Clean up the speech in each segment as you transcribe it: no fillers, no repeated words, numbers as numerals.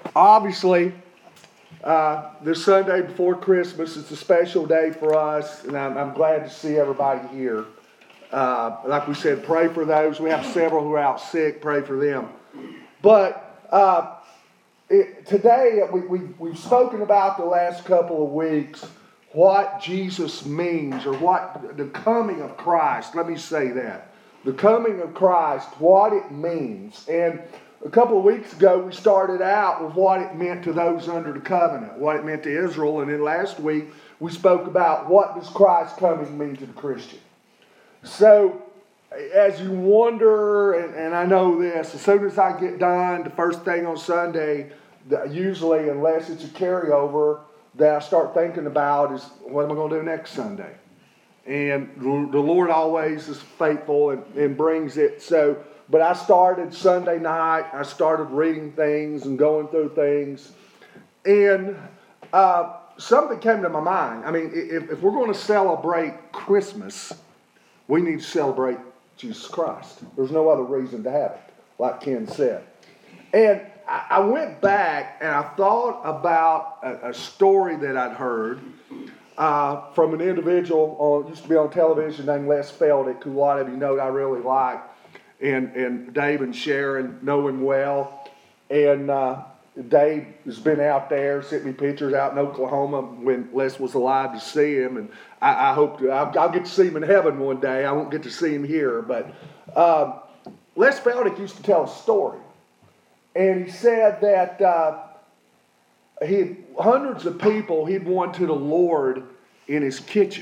Obviously, this Sunday before Christmas is a special day for us, and I'm glad to see everybody here. Like we said, pray for those. We have several who are out sick. Pray for them. But today, we've spoken about the last couple of weeks what Jesus means, or what the coming of Christ. Let me say that. The coming of Christ, what it means. And a couple of weeks ago, we started out with what it meant to those under the covenant, what it meant to Israel. And then last week, we spoke about what does Christ coming mean to the Christian. So, as you wonder, and I know this, as soon as I get done, the first thing on Sunday, usually, unless it's a carryover, that I start thinking about is, what am I going to do next Sunday? And the Lord always is faithful and brings it. So, but I started Sunday night. I started reading things and going through things. And something came to my mind. I mean, if we're going to celebrate Christmas, we need to celebrate Jesus Christ. There's no other reason to have it, like Ken said. And I went back and I thought about a story that I'd heard from an individual used to be on television named Les Feldick, who a lot of you know I really like, and Dave and Sharon know him well. And Dave has been out there, sent me pictures out in Oklahoma when Les was alive to see him, and I hope I'll get to see him in heaven one day. I won't get to see him here, but Les Feldick used to tell a story. And he said that hundreds of people he'd won to the Lord in his kitchen.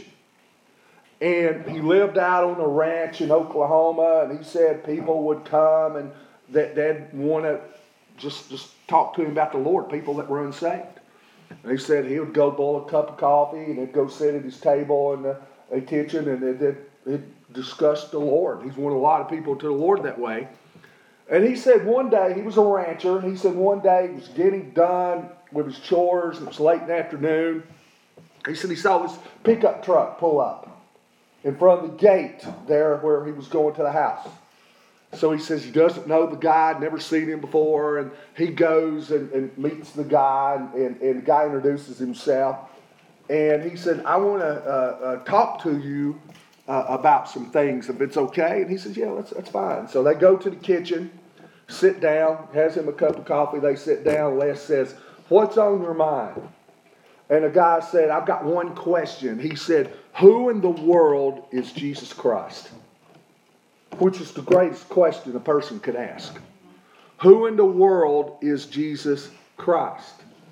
And he lived out on a ranch in Oklahoma, and he said people would come and they'd want to just talk to him about the Lord, people that were unsaved. And he said he would go boil a cup of coffee, and he'd go sit at his table in the kitchen, and he'd discuss the Lord. He's won a lot of people to the Lord that way. And he said one day, he was a rancher, and he said one day he was getting done with his chores, it was late in the afternoon. He said he saw this pickup truck pull up in front of the gate there where he was going to the house. So he says he doesn't know the guy, never seen him before, and he goes and meets the guy, and the guy introduces himself. And he said, I want to talk to you about some things, if it's okay. And he says, yeah, that's fine. So they go to the kitchen, sit down, has him a cup of coffee. They sit down. Les says, what's on your mind? And the guy said, I've got one question. He said, who in the world is Jesus Christ? Which is the greatest question a person could ask. Who in the world is Jesus Christ?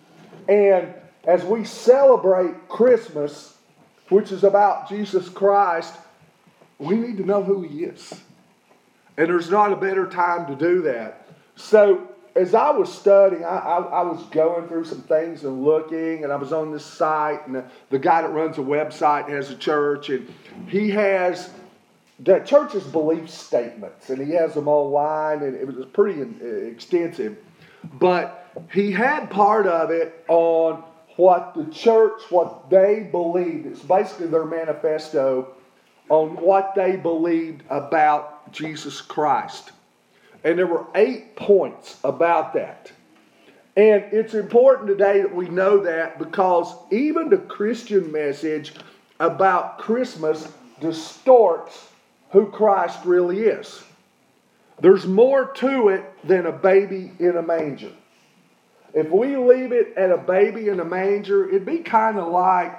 And as we celebrate Christmas, which is about Jesus Christ, we need to know who he is. And there's not a better time to do that. So as I was studying, I was going through some things and looking, and I was on this site, and the guy that runs a website has a church, and he has the church's belief statements, and he has them online, and it was pretty extensive. But he had part of it on what the church, what they believed. It's basically their manifesto on what they believed about Jesus Christ. And there were 8 points about that. And it's important today that we know that, because even the Christian message about Christmas distorts who Christ really is. There's more to it than a baby in a manger. If we leave it at a baby in a manger, it'd be kind of like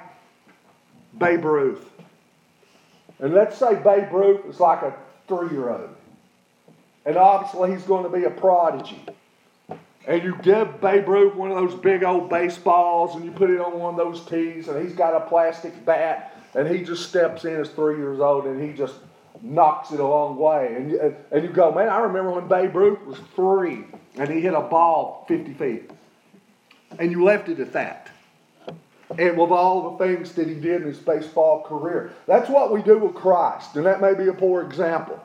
Babe Ruth. And let's say Babe Ruth is like a 3-year-old. And obviously he's going to be a prodigy. And you give Babe Ruth one of those big old baseballs, and you put it on one of those tees, and he's got a plastic bat, and he just steps in as 3 years old, and he just knocks it a long way. And you go, man, I remember when Babe Ruth was 3, and he hit a ball 50 feet. And you left it at that. And with all the things that he did in his baseball career. That's what we do with Christ. And that may be a poor example.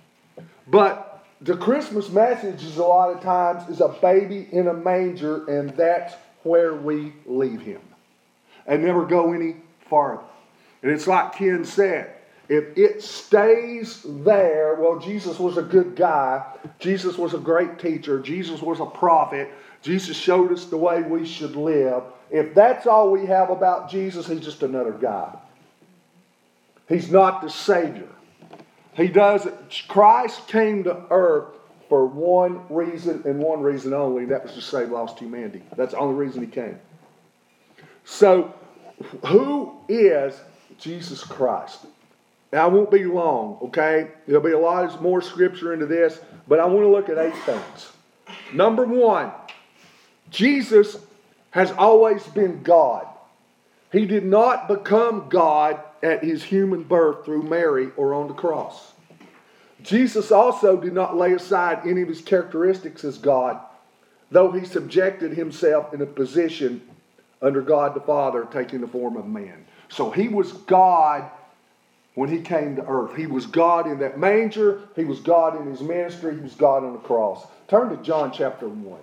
But the Christmas message is a lot of times is a baby in a manger, and that's where we leave him. And never go any farther. And it's like Ken said, If it stays there, well, Jesus was a good guy. Jesus was a great teacher. Jesus was a prophet. Jesus showed us the way we should live. If that's all we have about Jesus, he's just another guy. He's not the Savior. He doesn't. Christ came to earth for one reason and one reason only, and that was to save lost humanity. That's the only reason he came. So, who is Jesus Christ? Now, I won't be long, okay? There'll be a lot more scripture into this, but I want to look at 8 things. Number 1, Jesus has always been God. He did not become God at his human birth through Mary or on the cross. Jesus also did not lay aside any of his characteristics as God, though he subjected himself in a position under God the Father, taking the form of man. So he was God when he came to earth. He was God in that manger. He was God in his ministry. He was God on the cross. Turn to John chapter 1.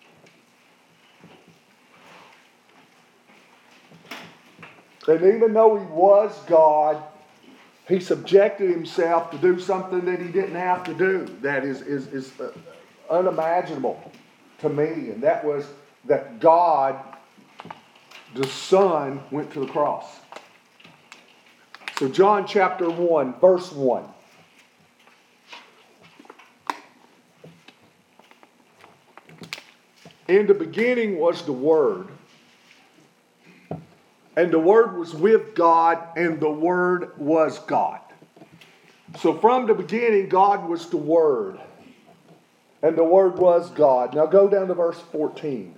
And even though he was God, he subjected himself to do something that he didn't have to do. That is unimaginable to me. And that was that God, the Son, went to the cross. So John chapter 1, verse 1. In the beginning was the Word, and the Word was with God, and the Word was God. So from the beginning, God was the Word, and the Word was God. Now go down to verse 14.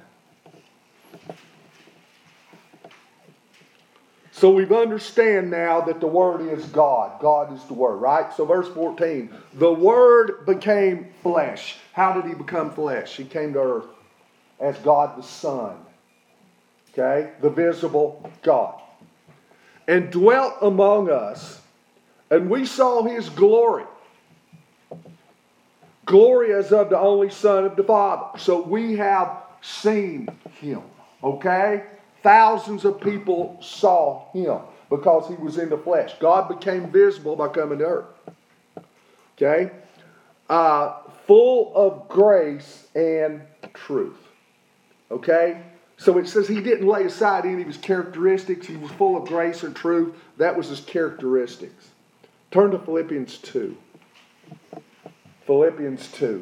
So we understand now that the Word is God. God is the Word, right? So verse 14. The Word became flesh. How did he become flesh? He came to earth as God the Son. Okay? The visible God. And dwelt among us. And we saw his glory. Glory as of the only Son of the Father. So we have seen him. Okay? Thousands of people saw him because he was in the flesh. God became visible by coming to earth. Okay? Full of grace and truth. Okay? So it says he didn't lay aside any of his characteristics. He was full of grace and truth. That was his characteristics. Turn to Philippians 2. Philippians 2.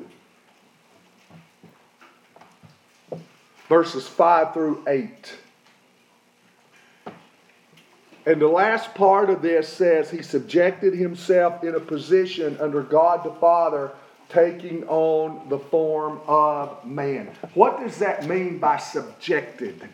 Verses 5 through 8. And the last part of this says he subjected himself in a position under God the Father, taking on the form of man. What does that mean by subjected?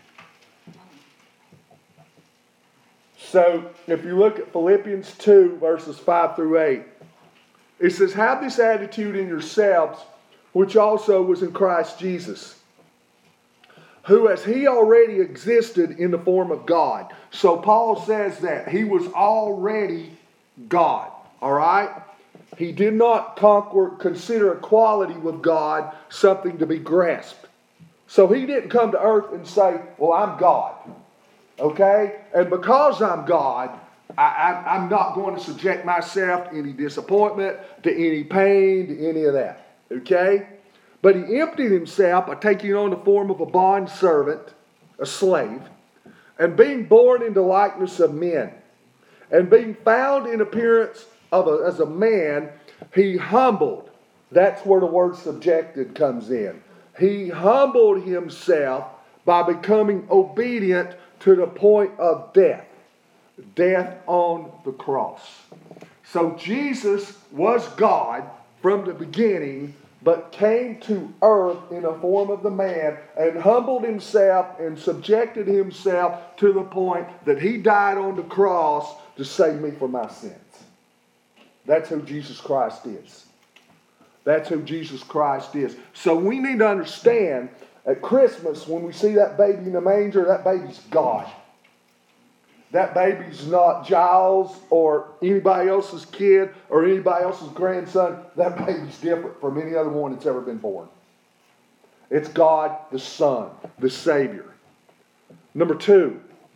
So if you look at Philippians 2 verses 5 through 8, it says, have this attitude in yourselves, which also was in Christ Jesus, who as he already existed in the form of God. So Paul says that he was already God. All right? He did not consider equality with God something to be grasped. So he didn't come to earth and say, well, I'm God. Okay? And because I'm God, I'm not going to subject myself to any disappointment, to any pain, to any of that. Okay? But he emptied himself by taking on the form of a bond servant, a slave, and being born in the likeness of men, and being found in appearance as a man, he humbled. That's where the word subjected comes in. He humbled himself by becoming obedient to the point of death. Death on the cross. So Jesus was God from the beginning, but came to earth in a form of the man and humbled himself and subjected himself to the point that he died on the cross to save me from my sins. That's who Jesus Christ is. That's who Jesus Christ is. So we need to understand at Christmas, when we see that baby in the manger, that baby's God. That baby's not Giles or anybody else's kid or anybody else's grandson. That baby's different from any other one that's ever been born. It's God the Son, the Savior. Number 2,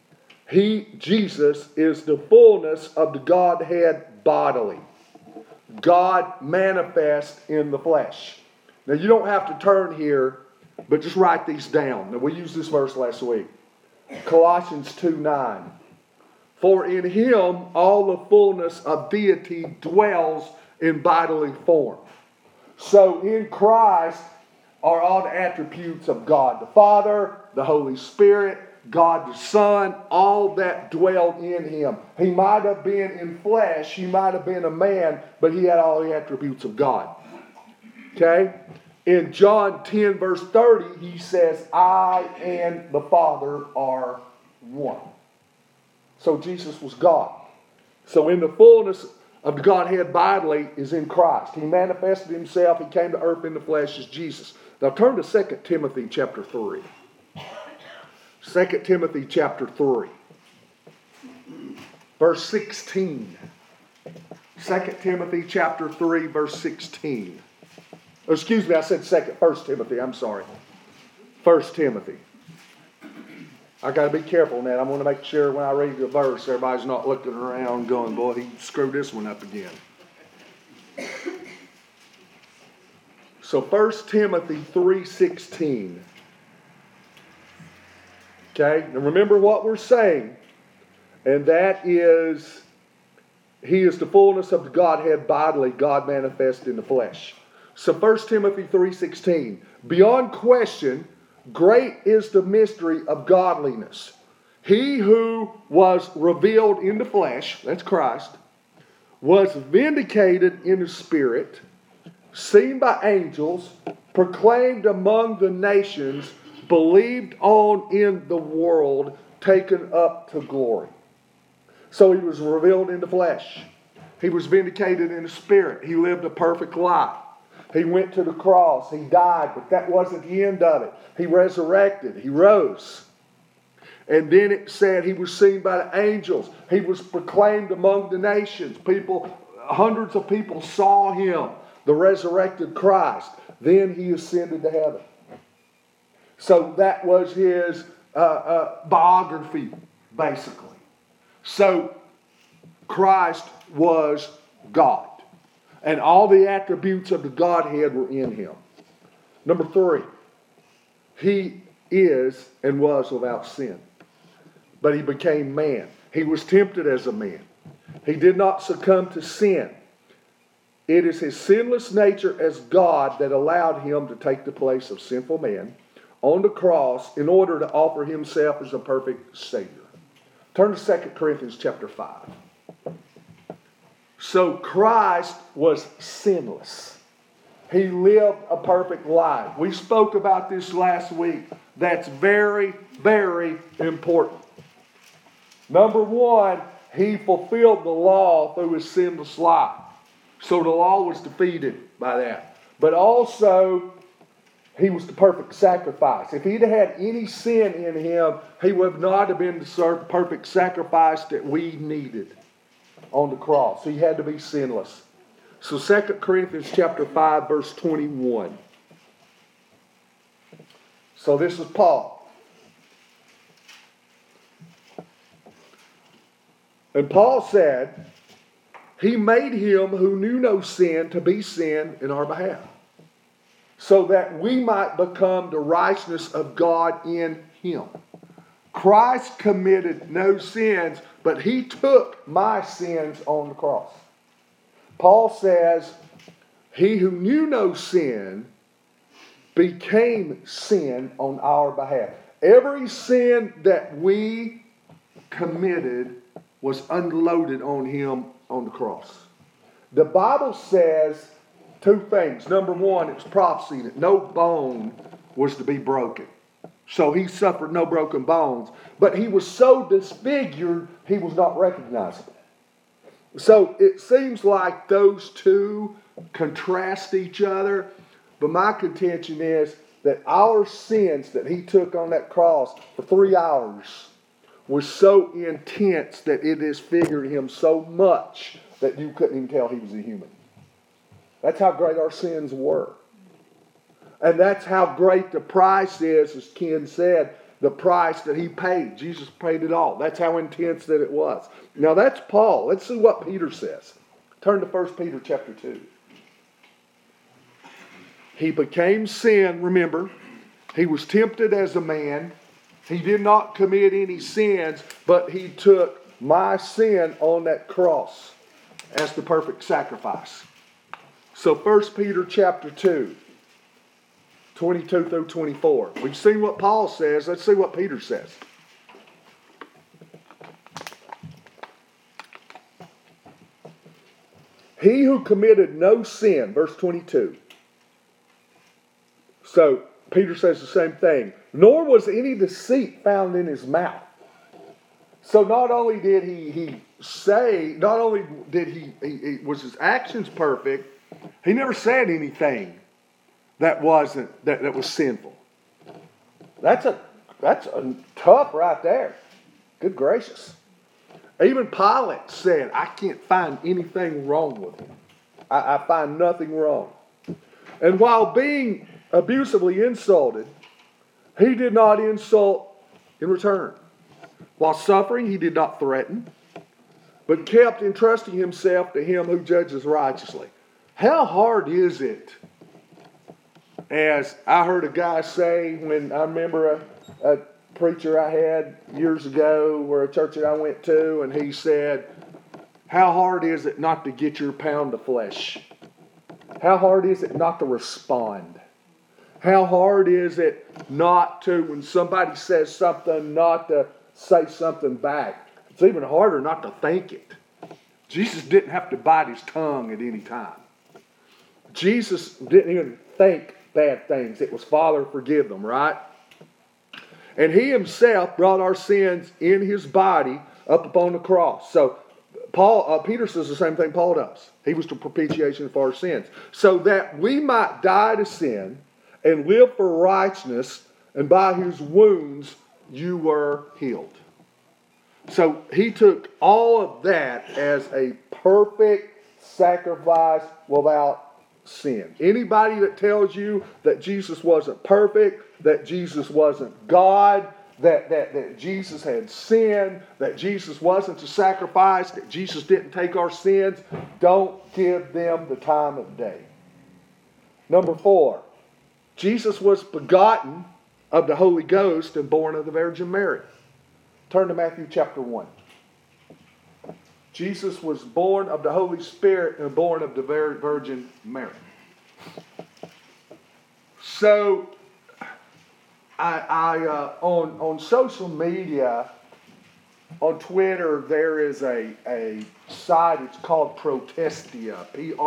Jesus, is the fullness of the Godhead bodily. God manifest in the flesh. Now you don't have to turn here, but just write these down. Now we used this verse last week. Colossians 2:9. For in him all the fullness of deity dwells in bodily form. So in Christ are all the attributes of God the Father, the Holy Spirit, God the Son, all that dwelled in him. He might have been in flesh, he might have been a man, but he had all the attributes of God. Okay? In John 10 verse 30, he says, I and the Father are one. So Jesus was God. So in the fullness of the Godhead bodily is in Christ. He manifested himself, he came to earth in the flesh as Jesus. Now turn to 2 Timothy chapter 3. 2 Timothy chapter 3. Verse 16. 2 Timothy chapter 3 verse 16. Excuse me, I said 1 Timothy, I'm sorry. 1 Timothy. I got to be careful on that. I want to make sure when I read the verse, everybody's not looking around going, boy, he screwed this one up again. So 1 Timothy 3:16. Okay, now remember what we're saying, and that is, he is the fullness of the Godhead bodily, God manifest in the flesh. So 1 Timothy 3:16, beyond question, great is the mystery of godliness. He who was revealed in the flesh, that's Christ, was vindicated in the spirit, seen by angels, proclaimed among the nations, believed on in the world, taken up to glory. So he was revealed in the flesh. He was vindicated in the spirit. He lived a perfect life. He went to the cross. He died, but that wasn't the end of it. He resurrected. He rose. And then it said he was seen by the angels. He was proclaimed among the nations. Hundreds of people saw him, the resurrected Christ. Then he ascended to heaven. So that was his biography, basically. So Christ was God. And all the attributes of the Godhead were in him. Number 3, he is and was without sin. But he became man. He was tempted as a man. He did not succumb to sin. It is his sinless nature as God that allowed him to take the place of sinful man on the cross in order to offer himself as a perfect Savior. Turn to 2 Corinthians chapter 5. So Christ was sinless. He lived a perfect life. We spoke about this last week. That's very, very important. Number 1, he fulfilled the law through his sinless life. So the law was defeated by that. But also, he was the perfect sacrifice. If he'd had any sin in him, he would not have been the perfect sacrifice that we needed on the cross. He had to be sinless. So 2 Corinthians chapter 5, verse 21. So this is Paul. And Paul said, he made him who knew no sin to be sin in our behalf, so that we might become the righteousness of God in him. Christ committed no sins, but he took my sins on the cross. Paul says, he who knew no sin became sin on our behalf. Every sin that we committed was unloaded on him on the cross. The Bible says 2 things. Number 1, it was prophecy that no bone was to be broken. So he suffered no broken bones. But he was so disfigured, he was not recognizable. So it seems like those two contrast each other. But my contention is that our sins that he took on that cross for 3 hours was so intense that it disfigured him so much that you couldn't even tell he was a human. That's how great our sins were. And that's how great the price is, as Ken said, the price that he paid. Jesus paid it all. That's how intense that it was. Now that's Paul. Let's see what Peter says. Turn to 1 Peter chapter 2. He became sin, remember. He was tempted as a man. He did not commit any sins, but he took my sin on that cross as the perfect sacrifice. So 1 Peter chapter 2, 22 through 24. We've seen what Paul says. Let's see what Peter says. He who committed no sin, verse 22. So Peter says the same thing. Nor was any deceit found in his mouth. So not only did he was his actions perfect, he never said anything that was sinful. That's a tough right there. Good gracious. Even Pilate said, I can't find anything wrong with him. I find nothing wrong. And while being abusively insulted, he did not insult in return. While suffering, he did not threaten, but kept entrusting himself to him who judges righteously. How hard is it? As I heard a guy say when I remember a preacher I had years ago where a church that I went to, and he said, how hard is it not to get your pound of flesh? How hard is it not to respond? How hard is it not to, when somebody says something, not to say something back? It's even harder not to think it. Jesus didn't have to bite his tongue at any time. Jesus didn't even think bad things. It was, Father, forgive them, right? And he himself brought our sins in his body up upon the cross. So Peter says the same thing Paul does. He was the propitiation for our sins. So that we might die to sin and live for righteousness, and by whose wounds you were healed. So he took all of that as a perfect sacrifice without sin. Anybody that tells you that Jesus wasn't perfect, that Jesus wasn't God, that Jesus had sinned, that Jesus wasn't the sacrifice, that Jesus didn't take our sins, don't give them the time of day. Number 4, Jesus was begotten of the Holy Ghost and born of the Virgin Mary. Turn to Matthew chapter 1. Jesus was born of the Holy Spirit and born of the Virgin Mary. So, on social media, on Twitter, there is a site. It's called Protestia,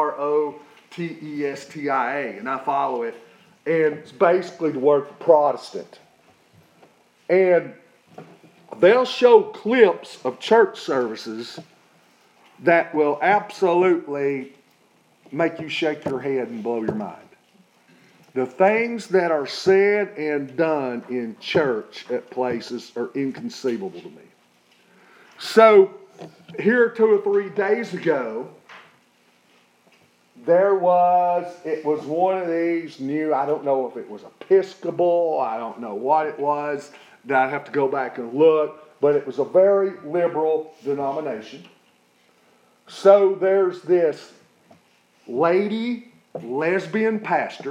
Protestia, and I follow it. And it's basically the word for Protestant. And they'll show clips of church services that will absolutely make you shake your head and blow your mind. The things that are said and done in church at places are inconceivable to me. So, here 2 or 3 days ago, it was one of these new, I don't know if it was Episcopal, I don't know what it was, that I'd have to go back and look, but it was a very liberal denomination. So there's this lady, lesbian pastor,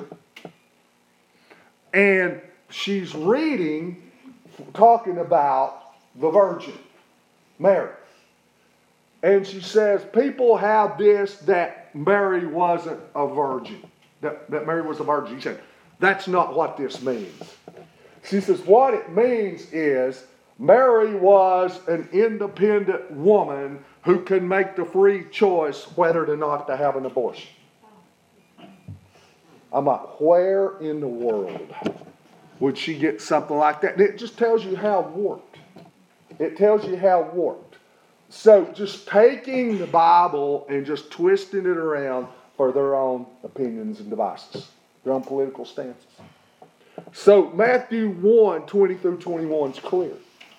and she's talking about the Virgin Mary. And she says, people have this, that Mary wasn't a virgin. That Mary was a virgin. She said, that's not what this means. She says, what it means is Mary was an independent woman who can make the free choice whether or not to have an abortion. I'm like, where in the world would she get something like that? And it just tells you how warped. It tells you how warped. So just taking the Bible and just twisting it around for their own opinions and devices, their own political stances. So Matthew 1, 20 through 21 is clear.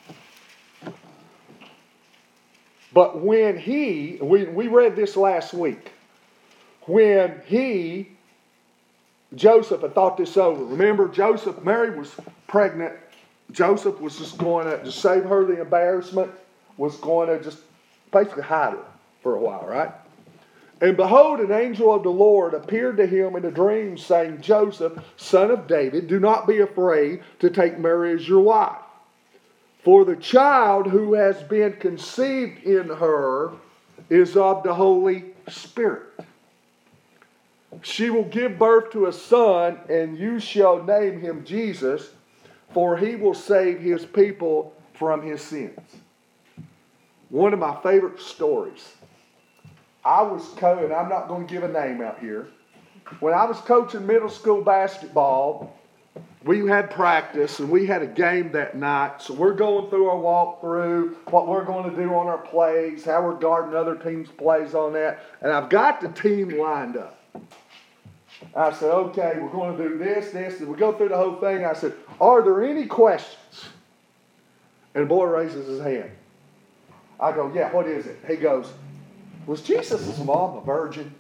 But when we read this last week, when Joseph had thought this over. Remember, Mary was pregnant Joseph was just going to save her the embarrassment, was going to just basically hide her for a while, right? And behold, an angel of the Lord appeared to him in a dream, saying, Joseph, son of David, do not be afraid to take Mary as your wife. For the child who has been conceived in her is of the Holy Spirit. She will give birth to a son, and you shall name him Jesus, for he will save his people from his sins. One of my favorite stories. I was coaching, I'm not going to give a name out here. When I was coaching middle school basketball, we had practice and we had a game that night. So we're going through our walkthrough, what we're going to do on our plays, how we're guarding other teams' plays on that. And I've got the team lined up. I said, okay, we're going to do this. And we go through the whole thing. I said, are there any questions? And the boy raises his hand. I go, yeah, what is it? He goes, was Jesus' mom a virgin?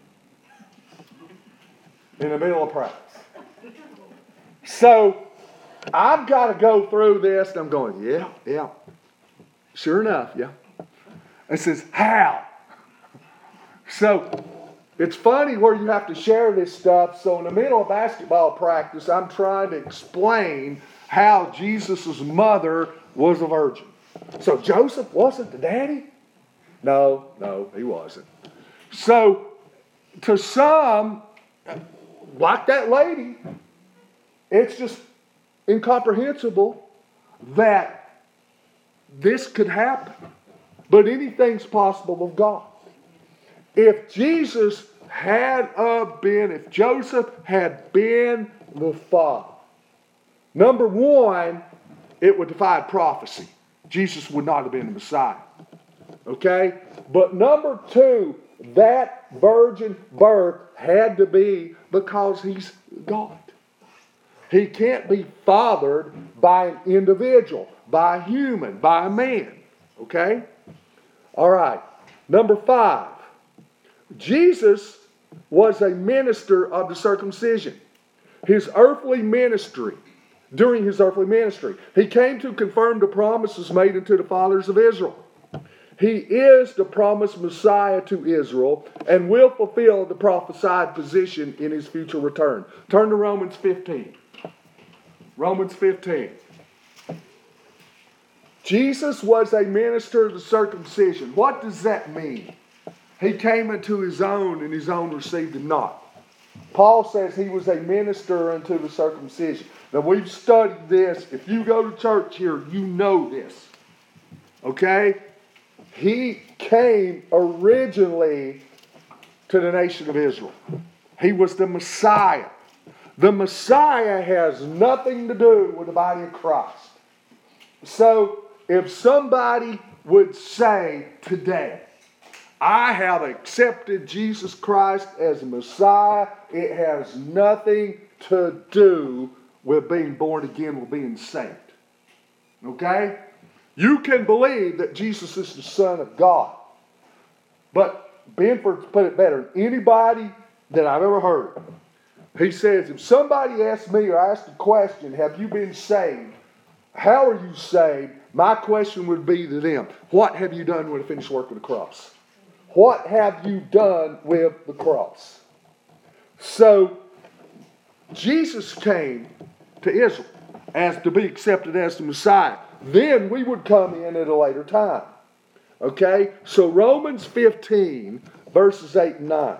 In the middle of practice. So, I've got to go through this, and I'm going, yeah. Sure enough, yeah. It says, how? So, it's funny where you have to share this stuff. So, in the middle of basketball practice, I'm trying to explain how Jesus' mother was a virgin. So, Joseph wasn't the daddy? No, he wasn't. So, to some, like that lady, it's just incomprehensible that this could happen. But anything's possible with God. If Joseph had been the father, number one, it would defy prophecy. Jesus would not have been the Messiah. Okay? But number two, that virgin birth had to be because he's God. He can't be fathered by an individual, by a human, by a man. Okay? All right. Number 5. Jesus was a minister of the circumcision. During his earthly ministry, he came to confirm the promises made unto the fathers of Israel. He is the promised Messiah to Israel and will fulfill the prophesied position in his future return. Turn to Romans 15. Romans 15. Jesus was a minister of the circumcision. What does that mean? He came unto his own, and his own received him not. Paul says he was a minister unto the circumcision. Now, we've studied this. If you go to church here, you know this. Okay? He came originally to the nation of Israel. He was the Messiah. The Messiah has nothing to do with the body of Christ. So, if somebody would say today, I have accepted Jesus Christ as Messiah, it has nothing to do with being born again, with being saved. Okay? You can believe that Jesus is the Son of God. But Benford's put it better than anybody that I've ever heard. He says, if somebody asks me or asks the question, have you been saved? How are you saved? My question would be to them, what have you done with the finished work of the cross? What have you done with the cross? So, Jesus came to Israel as to be accepted as the Messiah. Then we would come in at a later time. Okay? So Romans 15, verses 8 and 9.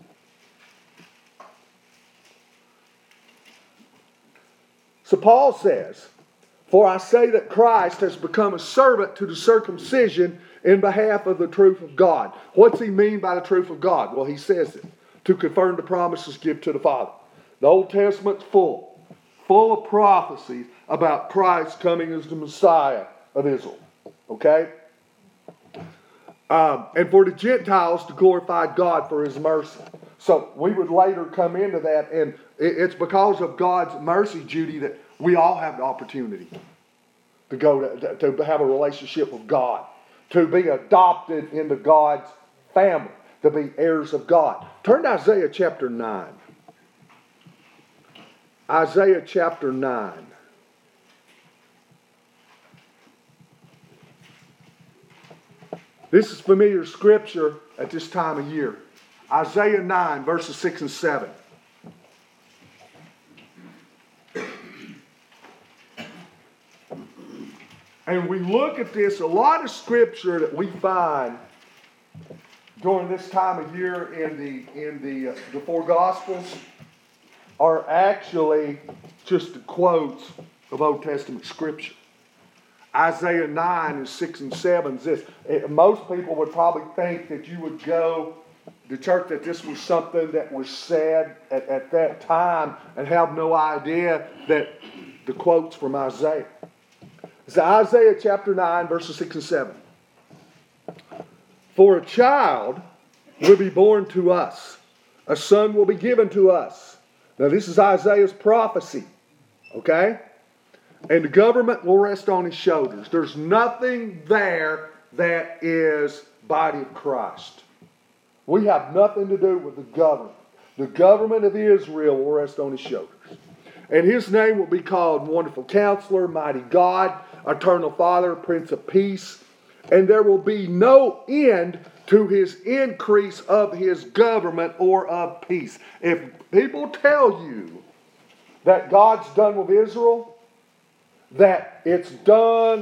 So Paul says, for I say that Christ has become a servant to the circumcision in behalf of the truth of God. What's he mean by the truth of God? Well, he says it. To confirm the promises given to the Father. The Old Testament's full of prophecies about Christ coming as the Messiah of Israel. Okay? And for the Gentiles to glorify God for his mercy. So we would later come into that, and it's because of God's mercy, Judy, that we all have the opportunity to go to have a relationship with God, to be adopted into God's family, to be heirs of God. Turn to Isaiah chapter 9. Isaiah chapter 9. This is familiar scripture at this time of year. Isaiah 9, verses 6 and 7. And we look at this, a lot of scripture that we find during this time of year in the four Gospels are actually just the quotes of Old Testament scripture. Isaiah 9 and 6 and 7 is this. Most people would probably think that you would go to church, that this was something that was said at that time, and have no idea that the quotes from Isaiah. It's Isaiah chapter 9, verses 6 and 7. For a child will be born to us, a son will be given to us. Now this is Isaiah's prophecy, okay? And the government will rest on his shoulders. There's nothing there that is body of Christ. We have nothing to do with the government. The government of Israel will rest on his shoulders. And his name will be called Wonderful Counselor, Mighty God, Eternal Father, Prince of Peace. And there will be no end to his increase of his government or of peace. If people tell you that God's done with Israel, that it's done,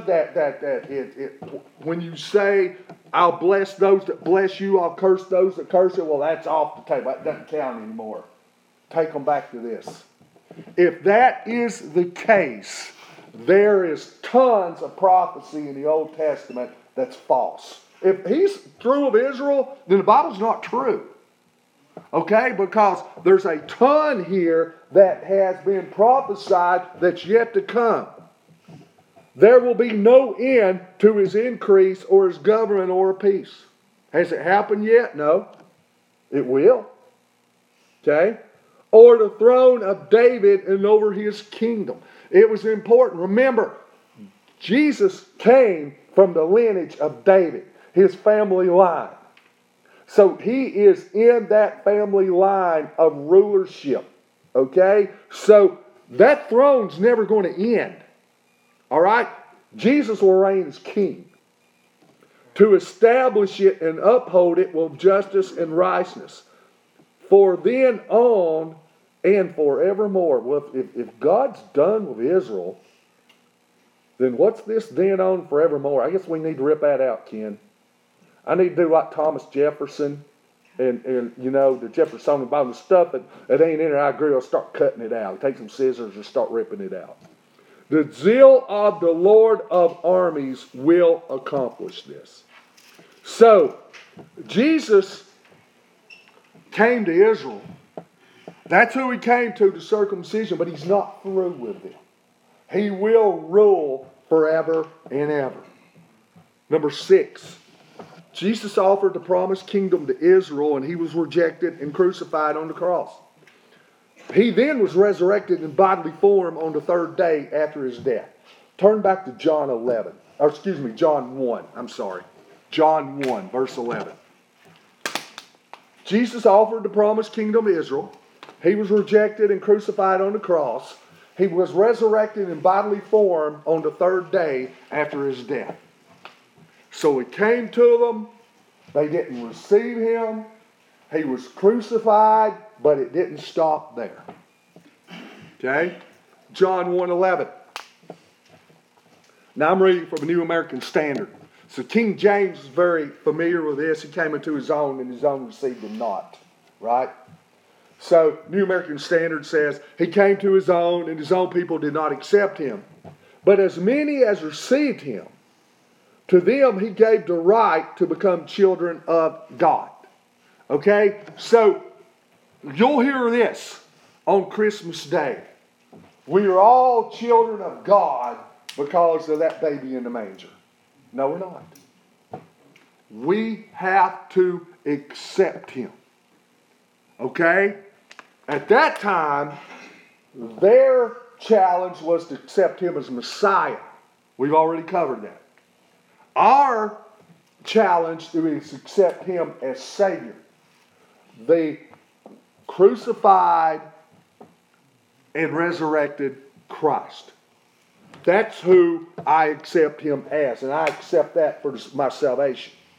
when you say, I'll bless those that bless you, I'll curse those that curse you, well, that's off the table. That doesn't count anymore. Take them back to this. If that is the case, there is tons of prophecy in the Old Testament that's false. If he's through with Israel, then the Bible's not true. Okay? Because there's a ton here that has been prophesied that's yet to come. There will be no end to his increase or his government or peace. Has it happened yet? No. It will. Okay? Or the throne of David and over his kingdom. It was important. Remember, Jesus came from the lineage of David, his family line. So he is in that family line of rulership. Okay? So that throne's never going to end. All right? Jesus will reign as king. To establish it and uphold it with justice and righteousness. For then on and forevermore. Well, if God's done with Israel, then what's this then on forevermore? I guess we need to rip that out, Ken. I need to do like Thomas Jefferson and you know, the Jeffersonian Bible stuff that ain't in there. I agree. I'll start cutting it out. Take some scissors and start ripping it out. The zeal of the Lord of armies will accomplish this. So, Jesus came to Israel. That's who he came to, the circumcision, but he's not through with them. He will rule forever and ever. Number 6, Jesus offered the promised kingdom to Israel, and he was rejected and crucified on the cross. He then was resurrected in bodily form on the third day after his death. Turn back to John 1. John 1, verse 11. Jesus offered the promised kingdom to Israel. He was rejected and crucified on the cross. He was resurrected in bodily form on the third day after his death. So he came to them. They didn't receive him. He was crucified, but it didn't stop there. Okay? John 1:11. Now I'm reading from the New American Standard. So King James is very familiar with this. He came into his own, and his own received him not. Right? So New American Standard says, he came to his own, and his own people did not accept him. But as many as received him, to them he gave the right to become children of God. Okay? So, you'll hear this on Christmas Day. We are all children of God because of that baby in the manger. No, we're not. We have to accept him. Okay? At that time, their challenge was to accept him as Messiah. We've already covered that. Our challenge is to accept him as Savior. The crucified and resurrected Christ. That's who I accept him as, and I accept that for my salvation.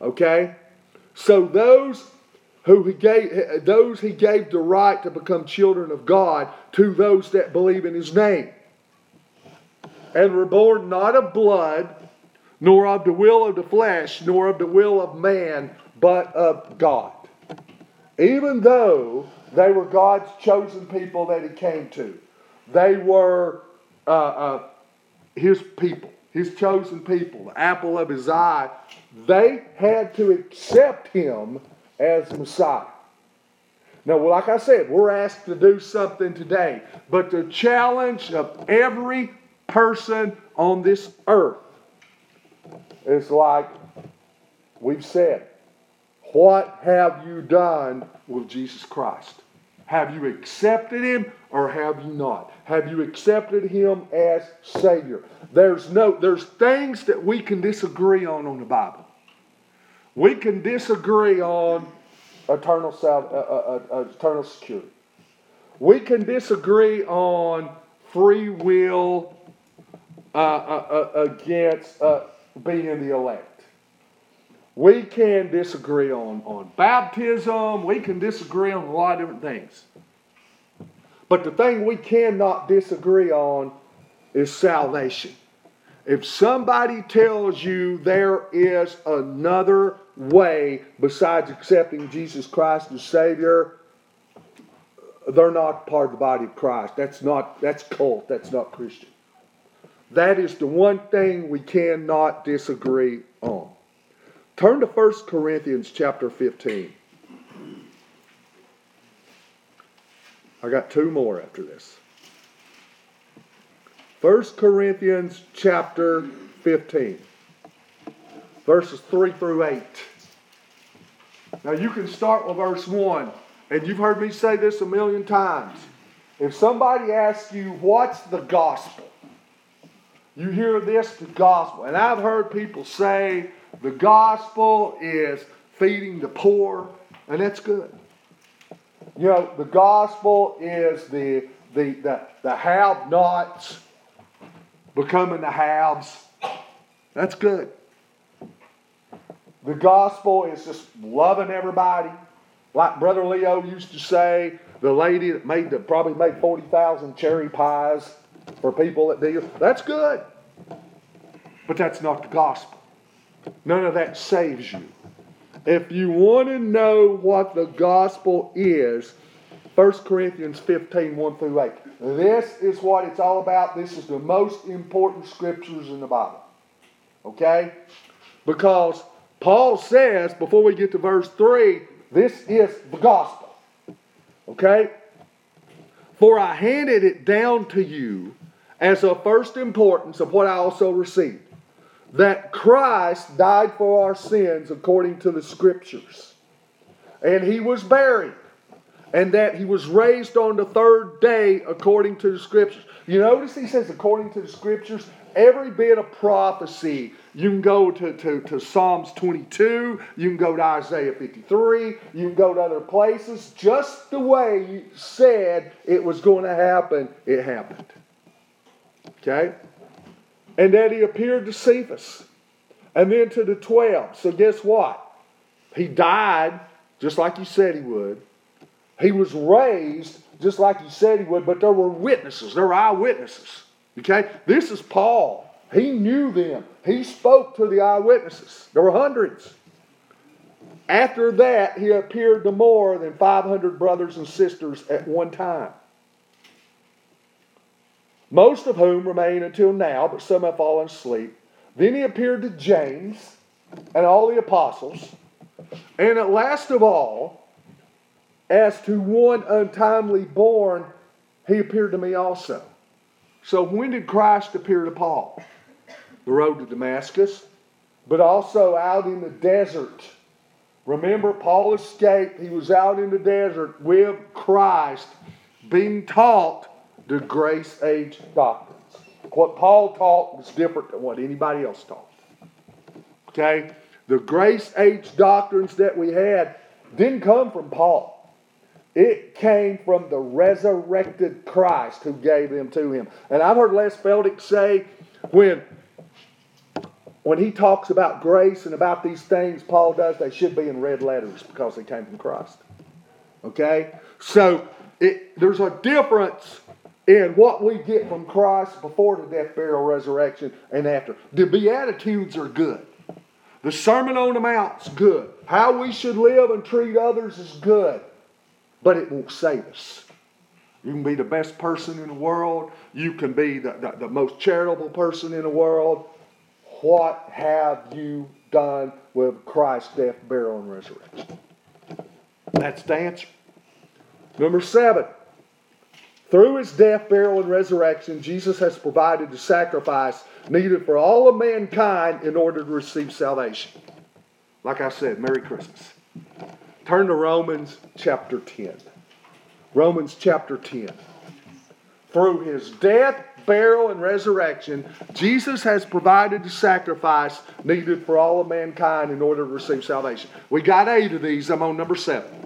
Okay? So those he gave the right to become children of God to those that believe in his name. And were born not of blood, nor of the will of the flesh, nor of the will of man, but of God. Even though they were God's chosen people that he came to. They were his people, his chosen people, the apple of his eye. They had to accept him as Messiah. Now, like I said, we're asked to do something today. But the challenge of every person on this earth is like we've said, what have you done with Jesus Christ? Have you accepted him or have you not? Have you accepted him as Savior? There's things that we can disagree on the Bible. We can disagree on eternal security. We can disagree on free will against being the elect. We can disagree on baptism. We can disagree on a lot of different things. But the thing we cannot disagree on is salvation. If somebody tells you there is another way besides accepting Jesus Christ as Savior, they're not part of the body of Christ. That's cult. That's not Christian. That is the one thing we cannot disagree on. Turn to 1 Corinthians chapter 15. I got two more after this. 1 Corinthians chapter 15. Verses 3 through 8. Now you can start with verse 1. And you've heard me say this a million times. If somebody asks you, what's the gospel? You hear this, the gospel. And I've heard people say, the gospel is feeding the poor. And that's good. You know, the gospel is the have-nots becoming the haves. That's good. The gospel is just loving everybody. Like Brother Leo used to say, the lady that probably made 40,000 cherry pies for people that deal. That's good. But that's not the gospel. None of that saves you. If you want to know what the gospel is, 1 Corinthians 15, 1 through 8. This is what it's all about. This is the most important scriptures in the Bible. Okay? Because Paul says, before we get to verse 3, this is the gospel. Okay? For I handed it down to you as of first importance of what I also received. That Christ died for our sins according to the Scriptures. And he was buried. And that he was raised on the third day according to the Scriptures. You notice he says according to the Scriptures. Every bit of prophecy. You can go to Psalms 22. You can go to Isaiah 53. You can go to other places. Just the way you said it was going to happen, it happened. Okay? And that he appeared to Cephas. And then to the 12. So guess what? He died just like he said he would. He was raised just like he said he would. But there were witnesses. There were eyewitnesses. Okay? This is Paul. He knew them. He spoke to the eyewitnesses. There were hundreds. After that, he appeared to more than 500 brothers and sisters at one time. Most of whom remain until now, but some have fallen asleep. Then he appeared to James and all the apostles. And at last of all, as to one untimely born, he appeared to me also. So when did Christ appear to Paul? The road to Damascus, but also out in the desert. Remember, Paul escaped. He was out in the desert with Christ, being taught the grace age doctrines. What Paul taught was different than what anybody else taught. Okay? The grace age doctrines that we had didn't come from Paul. It came from the resurrected Christ who gave them to him. And I've heard Les Feldick say, when when he talks about grace and about these things, Paul does, they should be in red letters because they came from Christ. Okay? So, there's a difference in what we get from Christ before the death, burial, resurrection, and after. The Beatitudes are good. The Sermon on the Mount's good. How we should live and treat others is good. But it won't save us. You can be the best person in the world. You can be the most charitable person in the world. What have you done with Christ's death, burial, and resurrection? That's the answer. Number 7. Through his death, burial, and resurrection, Jesus has provided the sacrifice needed for all of mankind in order to receive salvation. Like I said, Merry Christmas. Turn to Romans chapter 10. Romans chapter 10. Through his death, burial, and resurrection, Jesus has provided the sacrifice needed for all of mankind in order to receive salvation. We got 8 of these. I'm on number 7.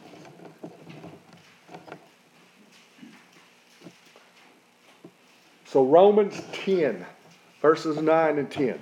So Romans 10, verses 9 and 10.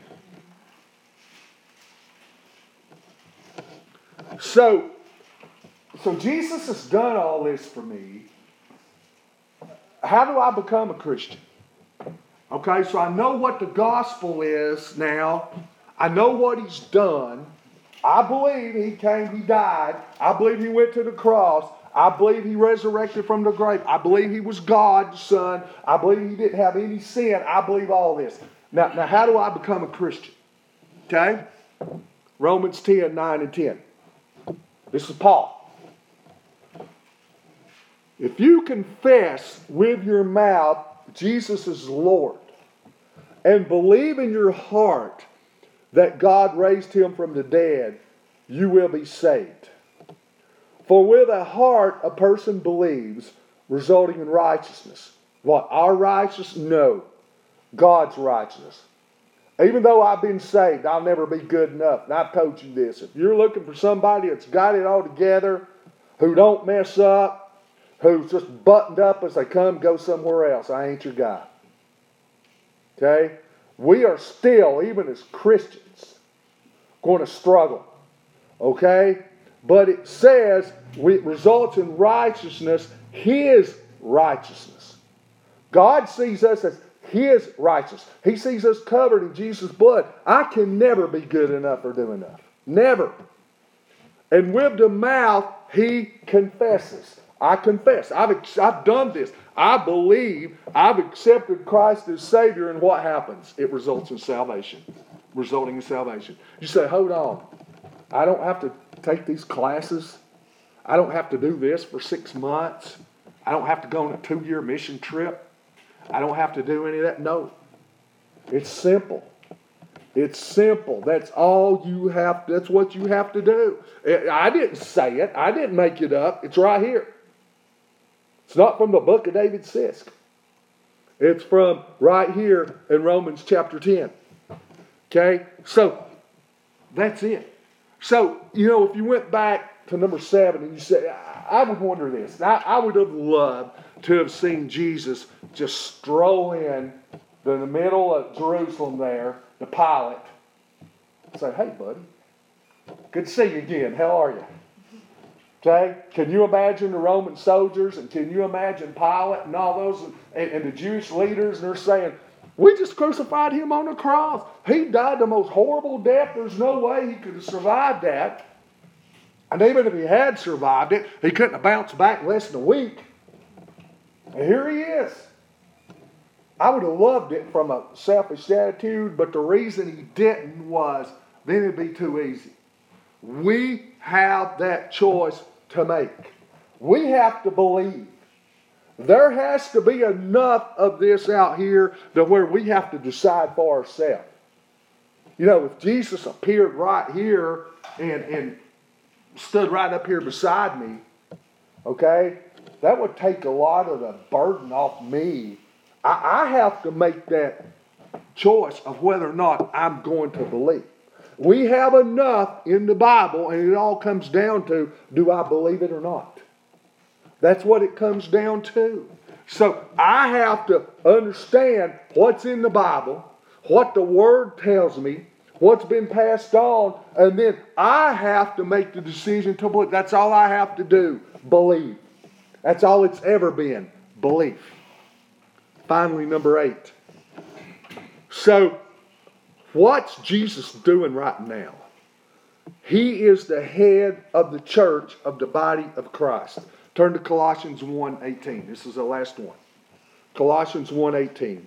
So Jesus has done all this for me. How do I become a Christian? Okay, so I know what the gospel is now. I know what he's done. I believe he came, he died. I believe he went to the cross. I believe he resurrected from the grave. I believe he was God's son. I believe he didn't have any sin. I believe all this. Now how do I become a Christian? Okay? Romans 10, 9 and 10. This is Paul. If you confess with your mouth Jesus is Lord and believe in your heart that God raised him from the dead, you will be saved. For with a heart a person believes, resulting in righteousness. What? Our righteousness? No. God's righteousness. Even though I've been saved, I'll never be good enough. And I've told you this. If you're looking for somebody that's got it all together, who don't mess up, who's just buttoned up as they come, go somewhere else. I ain't your guy. Okay? We are still, even as Christians, going to struggle. Okay? But it says it results in righteousness, his righteousness. God sees us as his righteousness. He sees us covered in Jesus' blood. I can never be good enough or do enough. Never. And with the mouth, he confesses. I confess. I've done this. I believe. I've accepted Christ as Savior. And what happens? It results in salvation. Resulting in salvation. You say, hold on. I don't have to take these classes. I don't have to do this for 6 months. I don't have to go on a 2-year mission trip. I don't have to do any of that. No. It's simple. It's simple. That's all you have. That's what you have to do. I didn't say it. I didn't make it up. It's right here. It's not from the book of David Sisk. It's from right here in Romans chapter 10. Okay? So, that's it. So, if you went back to number 7 and you said, I would wonder this. I would have loved to have seen Jesus just stroll in the middle of Jerusalem there, the Pilate, and say, hey, buddy, good to see you again. How are you? Okay? Can you imagine the Roman soldiers and can you imagine Pilate and all those and the Jewish leaders, and they're saying, we just crucified him on the cross. He died the most horrible death. There's no way he could have survived that. And even if he had survived it, he couldn't have bounced back in less than a week. And here he is. I would have loved it from a selfish attitude, but the reason he didn't was then it'd be too easy. We have that choice to make. We have to believe. There has to be enough of this out here to where we have to decide for ourselves. If Jesus appeared right here and stood right up here beside me, okay, that would take a lot of the burden off me. I have to make that choice of whether or not I'm going to believe. We have enough in the Bible, and it all comes down to, do I believe it or not? That's what it comes down to. So I have to understand what's in the Bible, what the Word tells me, what's been passed on, and then I have to make the decision to believe. That's all I have to do. Believe. That's all it's ever been. Belief. Finally, number 8. So, what's Jesus doing right now? He is the head of the church of the body of Christ. Turn to Colossians 1:18. This is the last one. Colossians 1:18.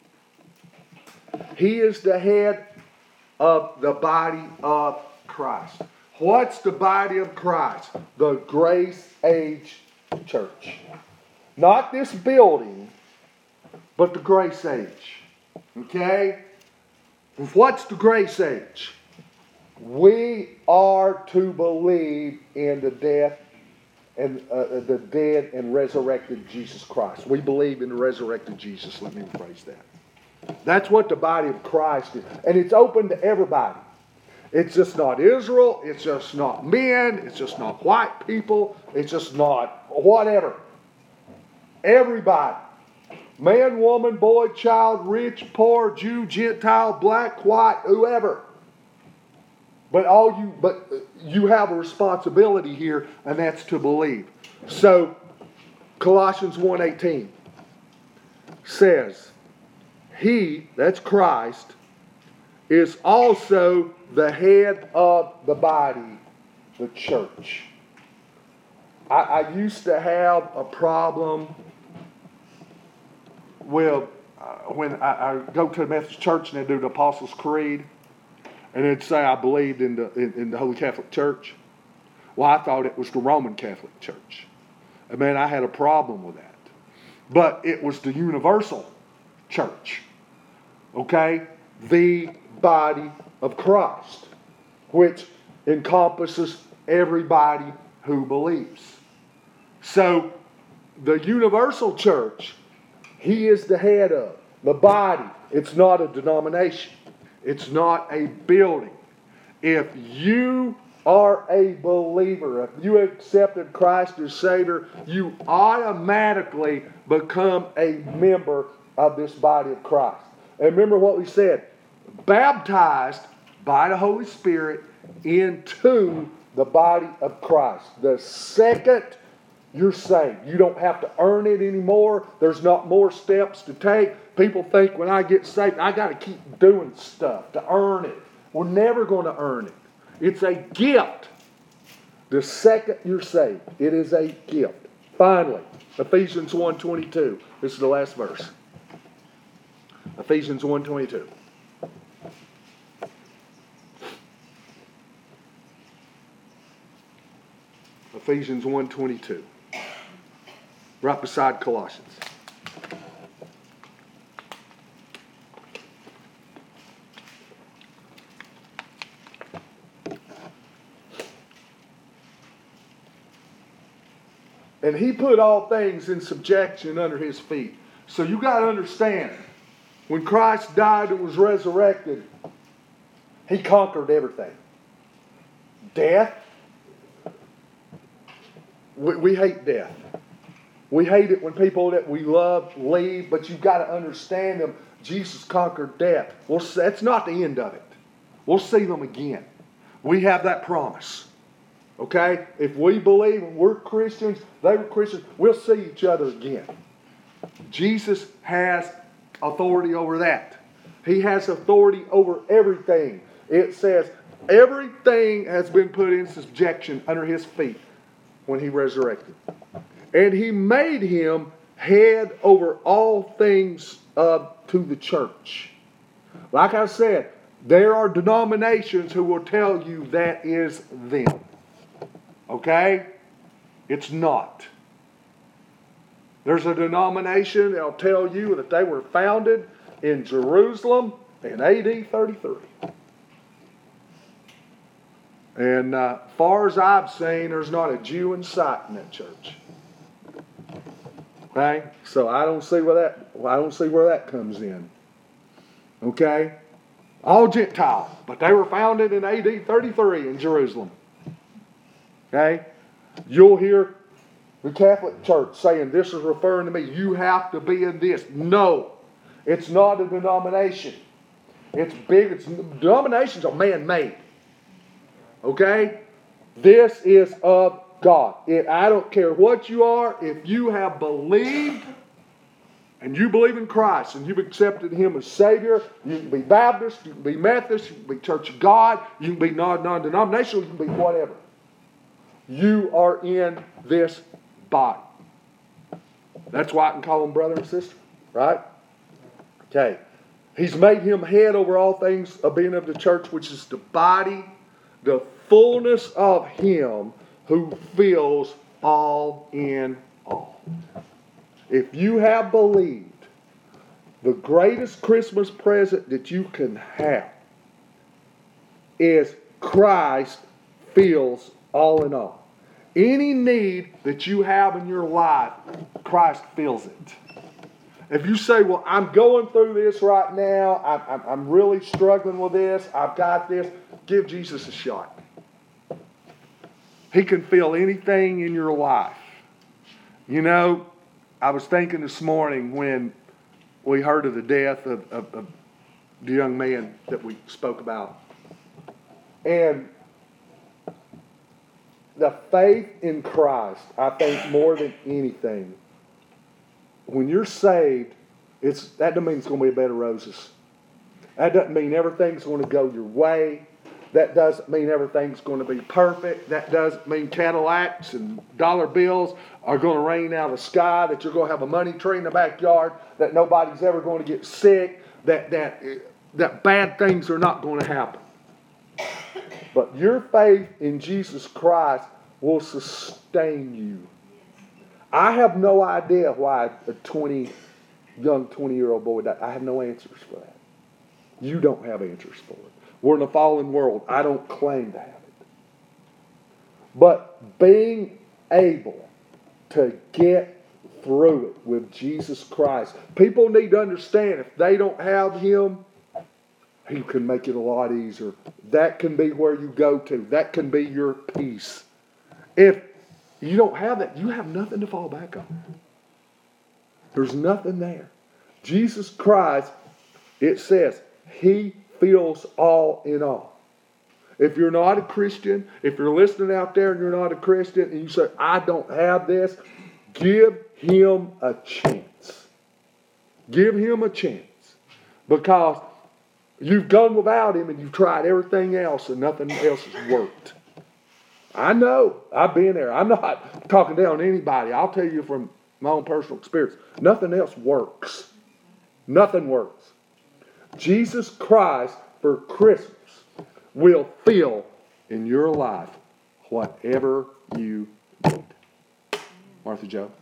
He is the head of the body of Christ. What's the body of Christ? The Grace Age Church. Not this building, but the Grace Age. Okay? What's the Grace Age? We are to believe in the death and the dead and resurrected Jesus Christ. We believe in the resurrected Jesus. Let me rephrase that. That's what the body of Christ is. And it's open to everybody. It's just not Israel. It's just not men. It's just not white people. It's just not whatever. Everybody. Man, woman, boy, child, rich, poor, Jew, Gentile, black, white, whoever. But you have a responsibility here, and that's to believe. So, Colossians 1:18 says, He, that's Christ, is also the head of the body, the church. I used to have a problem with when I go to the Methodist Church and they do the Apostles' Creed, and they'd say I believed in the Holy Catholic Church. Well, I thought it was the Roman Catholic Church. I mean, I had a problem with that. But it was the universal church. Okay? The body of Christ, which encompasses everybody who believes. So, the universal church, He is the head of. The body, it's not a denomination. It's not a building. If you are a believer, if you accepted Christ as Savior, you automatically become a member of this body of Christ. And remember what we said, baptized by the Holy Spirit into the body of Christ. The second you're saved, you don't have to earn it anymore. There's not more steps to take. People think when I get saved, I got to keep doing stuff to earn it. We're never going to earn it. It's a gift. The second you're saved, it is a gift. Finally, Ephesians 1:22. This is the last verse. Ephesians 1:22. Ephesians 1:22. Right beside Colossians. And He put all things in subjection under His feet. So you got to understand, when Christ died and was resurrected, He conquered everything. Death. We hate death. We hate it when people that we love leave, but you've got to understand them. Jesus conquered death. Well, that's not the end of it. We'll see them again. We have that promise. Okay? If we believe and we're Christians, they were Christians, we'll see each other again. Jesus has authority over that. He has authority over everything. It says everything has been put in subjection under His feet when He resurrected. And He made Him head over all things to the church. Like I said, there are denominations who will tell you that is them. Okay? It's not. There's a denomination that'll tell you that they were founded in Jerusalem in AD 33. And far as I've seen, there's not a Jew in sight in that church. Okay? So I don't see where that comes in. Okay? All Gentile, but they were founded in AD 33 in Jerusalem. Okay? You'll hear the Catholic Church saying, this is referring to me. You have to be in this. No. It's not a denomination. It's big. Denominations are man-made. Okay? This is of God. I don't care what you are. If you have believed and you believe in Christ and you've accepted Him as Savior, you can be Baptist, you can be Methodist, you can be Church of God, you can be non-denominational, you can be whatever. You are in this body. That's why I can call them brother and sister, right? Okay. He's made Him head over all things of being of the church, which is the body, the fullness of Him who fills all in all. If you have believed, the greatest Christmas present that you can have is Christ fills all in all. Any need that you have in your life, Christ fills it. If you say, well, I'm going through this right now, I'm really struggling with this, I've got this, give Jesus a shot. He can fill anything in your life. You know, I was thinking this morning when we heard of the death of the young man that we spoke about. And the faith in Christ, I think more than anything, when you're saved, that doesn't mean it's going to be a bed of roses. That doesn't mean everything's going to go your way. That doesn't mean everything's going to be perfect. That doesn't mean Cadillacs and dollar bills are going to rain out of the sky, that you're going to have a money tree in the backyard, that nobody's ever going to get sick, that bad things are not going to happen. But your faith in Jesus Christ will sustain you. I have no idea why a young 20-year-old boy died. I have no answers for that. You don't have answers for it. We're in a fallen world. I don't claim to have it. But being able to get through it with Jesus Christ, people need to understand if they don't have Him, He can make it a lot easier. That can be where you go to. That can be your peace. If you don't have that, you have nothing to fall back on. There's nothing there. Jesus Christ, it says, He fills all in all. If you're not a Christian, if you're listening out there and you're not a Christian, and you say, I don't have this, give Him a chance. Give Him a chance. Because you've gone without Him and you've tried everything else and nothing else has worked. I know. I've been there. I'm not talking down to anybody. I'll tell you from my own personal experience. Nothing else works. Nothing works. Jesus Christ for Christmas will fill in your life whatever you need. Martha Joe.